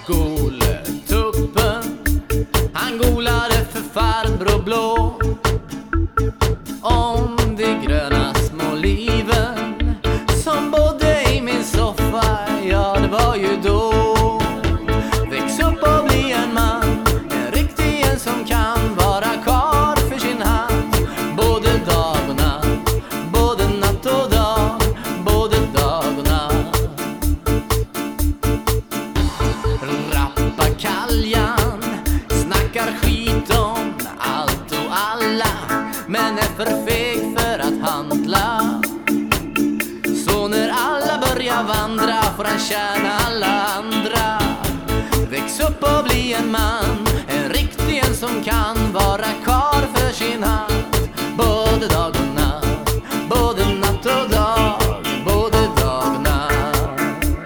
Skoltuppen, han golade för farbror blå om de gröna små liven som bodde i min soffa. Ja, det var ju då. Väx upp och bli en man, en riktig en som kan vara karl för sin hand. Både dag och natt, både natt och dag, både dag och natt. Rappakaljan snackar skit om allt och alla, men är för feg för att handla. Så när alla börjar vandra får han tjäna alla andra. Väx upp och bli en man, en riktig en som kan vara karl för sin hand. Både dag och natt, både natt och dag, både dag och natt.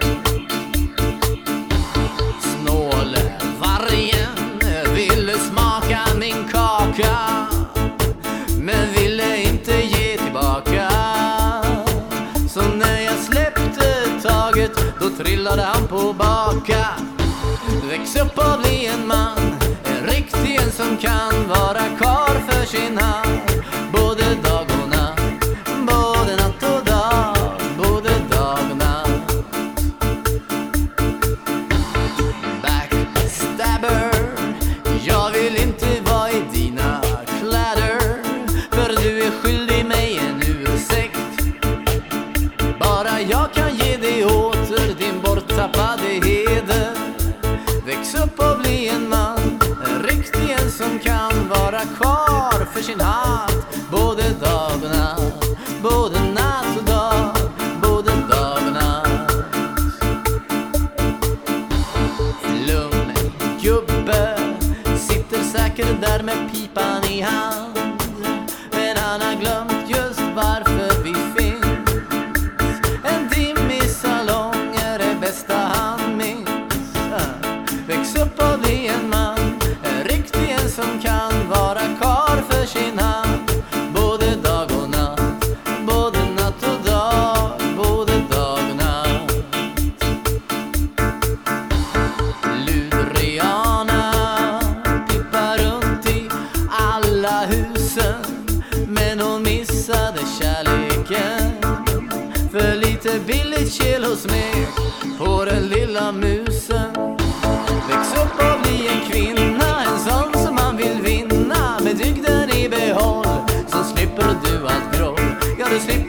Snålvargen ville smaka min kaka, men ville inte ge tillbaka. Så när jag släppte taget, då trillade han på baka. Väx upp och bli en man, en riktig en som kan vara karl för sin hand. Både dag och natt, både natt och dag, både dag och natt. Backstabber, jag vill inte vara i dina kläder, för du är skyldig mig en ursäkt. Bara jag kan ge dig åter din borttappade heder. Väx upp och bli en man, en riktig en som kan vara kvar för sin hatt. Både dag och natt, både natt och dag, både dag och natt. Flumgubbe sitter säkert där med pipan i hand, men han har glömt just varför vi finns. En dimmig salong är det bästa han minns. Väx upp och bli en man, en riktig en som kan vara karl för sin hand. Både dag och natt, både natt och dag, både dag och natt. Ludriana pippar runt i alla husen, men hon missade kärleken. För lite billigt kilosmek på den lilla musen. Väx upp och bli en kvinna, en sån som man vill vinna, med dygden i behåll, så slipper du allt groll. Ja, du slipper